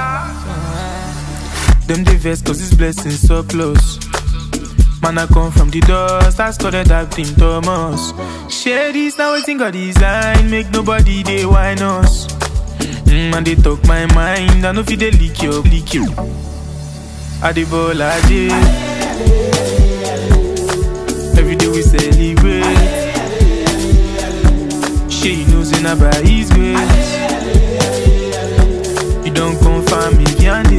Them the vex cause this blessing so close. Man, I come from the dust, I started that thing Thomas. Share this now, I think I design, make nobody they whine us. And they talk my mind, I know if they leak you. I the ball I did. Every day we celebrate. She knows in by his grace. You don't confirm me, can't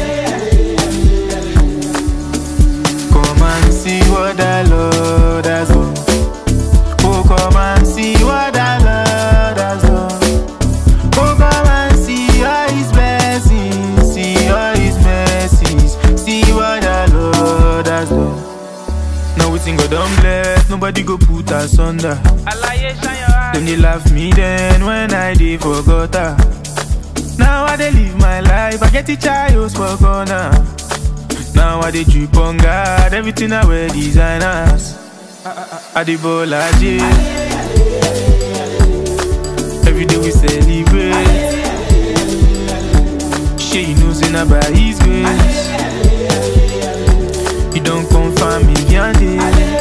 come and see what the Lord has done. Oh, come and see what the Lord has done. Oh, come and see all his blessings, see all his mercies, see what the Lord has done. Now we sing God don't bless, nobody go put us under. Them they laugh me then when I did forgot her. Now I dey live my life, I get the child for corner. Now I dey drip on God, everything I wear designers. I dey ball I did. Every day we celebrate. She knows in by his grace. You don't confirm me, can't